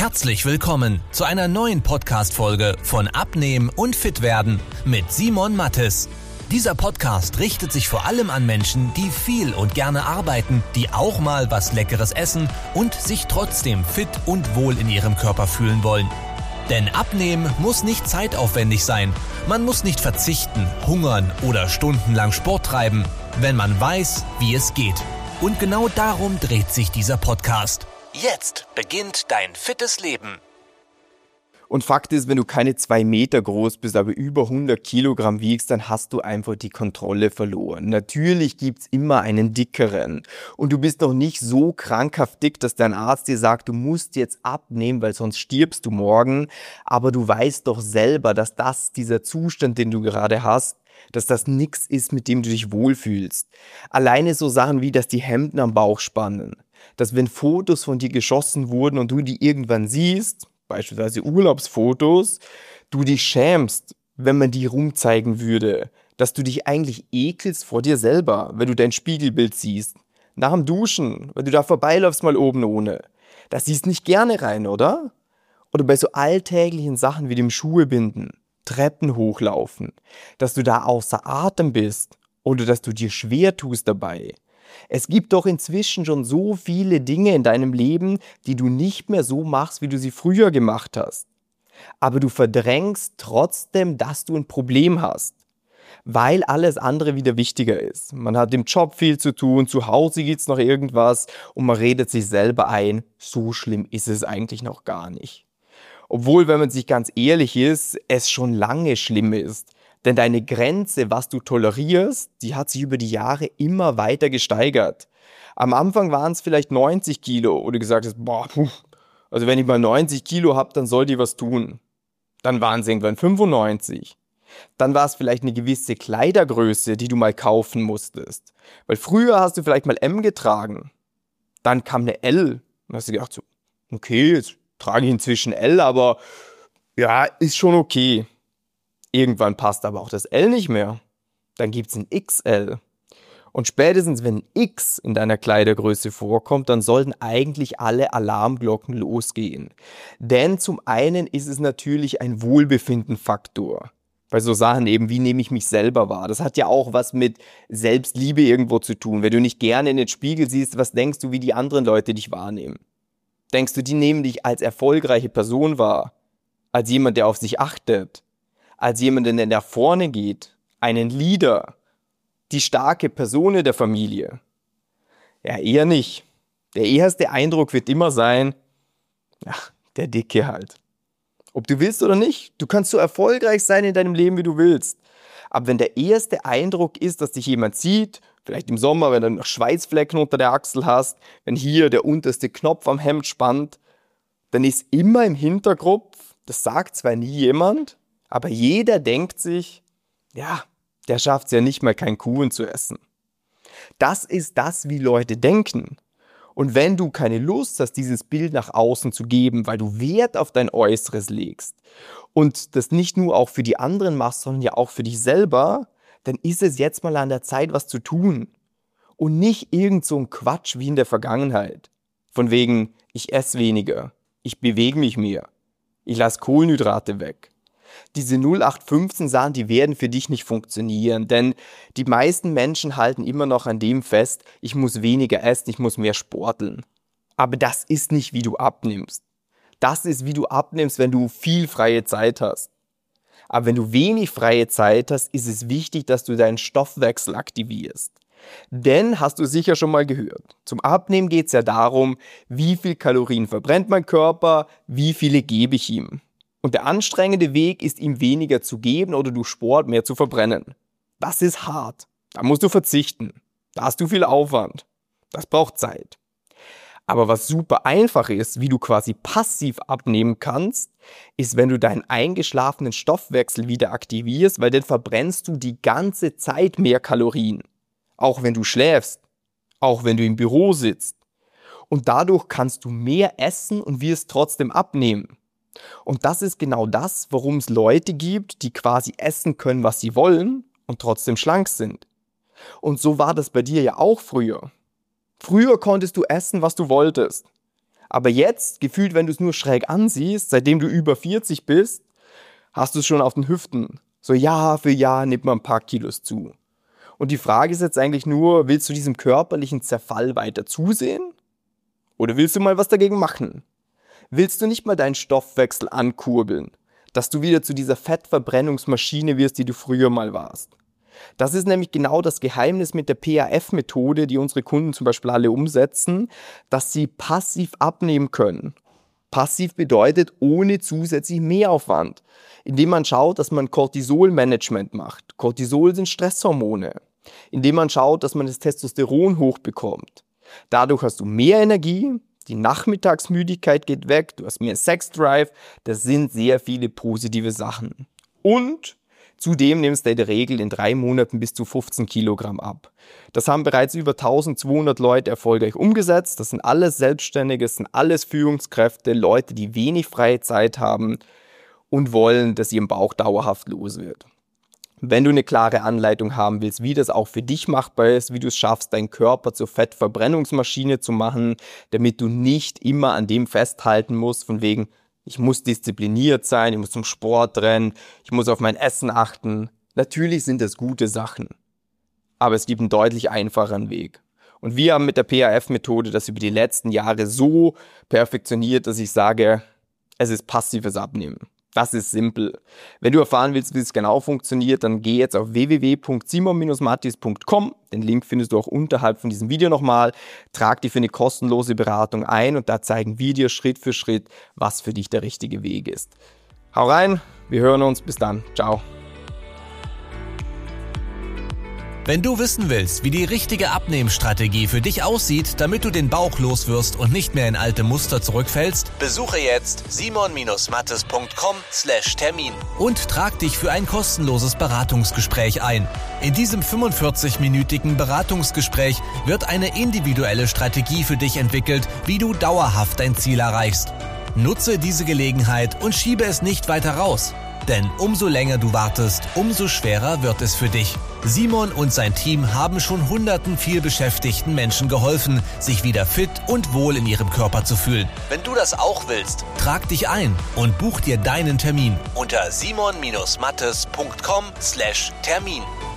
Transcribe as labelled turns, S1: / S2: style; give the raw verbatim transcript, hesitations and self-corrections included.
S1: Herzlich willkommen zu einer neuen Podcast-Folge von Abnehmen und Fitwerden mit Simon Mattes. Dieser Podcast richtet sich vor allem an Menschen, die viel und gerne arbeiten, die auch mal was Leckeres essen und sich trotzdem fit und wohl in ihrem Körper fühlen wollen. Denn Abnehmen muss nicht zeitaufwendig sein. Man muss nicht verzichten, hungern oder stundenlang Sport treiben, wenn man weiß, wie es geht. Und genau darum dreht sich dieser Podcast. Jetzt beginnt dein fittes Leben.
S2: Und Fakt ist, wenn du keine zwei Meter groß bist, aber über hundert Kilogramm wiegst, dann hast du einfach die Kontrolle verloren. Natürlich gibt's immer einen dickeren. Und du bist noch nicht so krankhaft dick, dass dein Arzt dir sagt, du musst jetzt abnehmen, weil sonst stirbst du morgen. Aber du weißt doch selber, dass das, dieser Zustand, den du gerade hast, dass das nichts ist, mit dem du dich wohlfühlst. Alleine so Sachen wie, dass die Hemden am Bauch spannen. Dass wenn Fotos von dir geschossen wurden und du die irgendwann siehst, beispielsweise Urlaubsfotos, du dich schämst, wenn man die rumzeigen würde. Dass du dich eigentlich ekelst vor dir selber, wenn du dein Spiegelbild siehst. Nach dem Duschen, wenn du da vorbeiläufst mal oben ohne. Da siehst du nicht gerne rein, oder? Oder bei so alltäglichen Sachen wie dem Schuhe binden, Treppen hochlaufen, dass du da außer Atem bist oder dass du dir schwer tust dabei. Es gibt doch inzwischen schon so viele Dinge in deinem Leben, die du nicht mehr so machst, wie du sie früher gemacht hast. Aber du verdrängst trotzdem, dass du ein Problem hast, weil alles andere wieder wichtiger ist. Man hat im Job viel zu tun, zu Hause gibt's noch irgendwas und man redet sich selber ein, so schlimm ist es eigentlich noch gar nicht. Obwohl, wenn man sich ganz ehrlich ist, es schon lange schlimm ist. Denn deine Grenze, was du tolerierst, die hat sich über die Jahre immer weiter gesteigert. Am Anfang waren es vielleicht neunzig Kilo, wo du gesagt hast, boah, puh, also wenn ich mal neunzig Kilo habe, dann soll die was tun. Dann waren es irgendwann fünfundneunzig. Dann war es vielleicht eine gewisse Kleidergröße, die du mal kaufen musstest. Weil früher hast du vielleicht mal M getragen. Dann kam eine L. Und hast du gedacht, so, okay, jetzt trage ich inzwischen L, aber ja, ist schon okay. Irgendwann passt aber auch das L nicht mehr. Dann gibt's ein X L. Und spätestens, wenn ein X in deiner Kleidergröße vorkommt, dann sollten eigentlich alle Alarmglocken losgehen. Denn zum einen ist es natürlich ein Wohlbefindenfaktor. Bei so Sachen eben, wie nehme ich mich selber wahr? Das hat ja auch was mit Selbstliebe irgendwo zu tun. Wenn du nicht gerne in den Spiegel siehst, was denkst du, wie die anderen Leute dich wahrnehmen? Denkst du, die nehmen dich als erfolgreiche Person wahr? Als jemand, der auf sich achtet? Als jemanden, der nach vorne geht, einen Leader, die starke Person der Familie? Ja, eher nicht. Der erste Eindruck wird immer sein, ach, der Dicke halt. Ob du willst oder nicht, du kannst so erfolgreich sein in deinem Leben, wie du willst. Aber wenn der erste Eindruck ist, dass dich jemand sieht, vielleicht im Sommer, wenn du noch Schweißflecken unter der Achsel hast, wenn hier der unterste Knopf am Hemd spannt, dann ist immer im Hinterkopf, das sagt zwar nie jemand, aber jeder denkt sich, ja, der schafft es ja nicht mal, kein Kuchen zu essen. Das ist das, wie Leute denken. Und wenn du keine Lust hast, dieses Bild nach außen zu geben, weil du Wert auf dein Äußeres legst und das nicht nur auch für die anderen machst, sondern ja auch für dich selber, dann ist es jetzt mal an der Zeit, was zu tun. Und nicht irgend so ein Quatsch wie in der Vergangenheit. Von wegen, ich esse weniger, ich bewege mich mehr, ich lasse Kohlenhydrate weg. Diese null acht fünfzehn Sachen, die werden für dich nicht funktionieren, denn die meisten Menschen halten immer noch an dem fest, ich muss weniger essen, ich muss mehr sporteln. Aber das ist nicht, wie du abnimmst. Das ist, wie du abnimmst, wenn du viel freie Zeit hast. Aber wenn du wenig freie Zeit hast, ist es wichtig, dass du deinen Stoffwechsel aktivierst. Denn, hast du sicher schon mal gehört, zum Abnehmen geht es ja darum, wie viel Kalorien verbrennt mein Körper, wie viele gebe ich ihm. Und der anstrengende Weg ist, ihm weniger zu geben oder durch Sport mehr zu verbrennen. Das ist hart. Da musst du verzichten. Da hast du viel Aufwand. Das braucht Zeit. Aber was super einfach ist, wie du quasi passiv abnehmen kannst, ist, wenn du deinen eingeschlafenen Stoffwechsel wieder aktivierst, weil dann verbrennst du die ganze Zeit mehr Kalorien. Auch wenn du schläfst. Auch wenn du im Büro sitzt. Und dadurch kannst du mehr essen und wirst trotzdem abnehmen. Und das ist genau das, warum es Leute gibt, die quasi essen können, was sie wollen und trotzdem schlank sind. Und so war das bei dir ja auch früher. Früher konntest du essen, was du wolltest. Aber jetzt, gefühlt, wenn du es nur schräg ansiehst, seitdem du über vierzig bist, hast du es schon auf den Hüften. So Jahr für Jahr nimmt man ein paar Kilos zu. Und die Frage ist jetzt eigentlich nur, willst du diesem körperlichen Zerfall weiter zusehen? Oder willst du mal was dagegen machen? Willst du nicht mal deinen Stoffwechsel ankurbeln, dass du wieder zu dieser Fettverbrennungsmaschine wirst, die du früher mal warst? Das ist nämlich genau das Geheimnis mit der P A F-Methode, die unsere Kunden zum Beispiel alle umsetzen, dass sie passiv abnehmen können. Passiv bedeutet ohne zusätzlich Mehraufwand, indem man schaut, dass man Cortisol-Management macht. Cortisol sind Stresshormone. Indem man schaut, dass man das Testosteron hochbekommt. Dadurch hast du mehr Energie, die Nachmittagsmüdigkeit geht weg, du hast mehr Sexdrive. Das sind sehr viele positive Sachen. Und zudem nimmst du in der Regel in drei Monaten bis zu fünfzehn Kilogramm ab. Das haben bereits über eintausendzweihundert Leute erfolgreich umgesetzt. Das sind alles Selbstständige, das sind alles Führungskräfte, Leute, die wenig freie Zeit haben und wollen, dass ihrem Bauch dauerhaft los wird. Wenn du eine klare Anleitung haben willst, wie das auch für dich machbar ist, wie du es schaffst, deinen Körper zur Fettverbrennungsmaschine zu machen, damit du nicht immer an dem festhalten musst, von wegen, ich muss diszipliniert sein, ich muss zum Sport rennen, ich muss auf mein Essen achten. Natürlich sind das gute Sachen, aber es gibt einen deutlich einfacheren Weg. Und wir haben mit der P A F-Methode das über die letzten Jahre so perfektioniert, dass ich sage, es ist passives Abnehmen. Das ist simpel. Wenn du erfahren willst, wie es genau funktioniert, dann geh jetzt auf w w w punkt simon Bindestrich mattis punkt com. Den Link findest du auch unterhalb von diesem Video nochmal. Trag dich für eine kostenlose Beratung ein und da zeigen wir dir Schritt für Schritt, was für dich der richtige Weg ist. Hau rein, wir hören uns. Bis dann. Ciao.
S1: Wenn du wissen willst, wie die richtige Abnehmstrategie für dich aussieht, damit du den Bauch loswirst und nicht mehr in alte Muster zurückfällst, besuche jetzt simon Bindestrich mattis punkt com slash Termin und trag dich für ein kostenloses Beratungsgespräch ein. In diesem fünfundvierzig-minütigen Beratungsgespräch wird eine individuelle Strategie für dich entwickelt, wie du dauerhaft dein Ziel erreichst. Nutze diese Gelegenheit und schiebe es nicht weiter raus. Denn umso länger du wartest, umso schwerer wird es für dich. Simon und sein Team haben schon hunderten vielbeschäftigten Menschen geholfen, sich wieder fit und wohl in ihrem Körper zu fühlen. Wenn du das auch willst, trag dich ein und buch dir deinen Termin unter simon Bindestrich mattis punkt com slash Termin.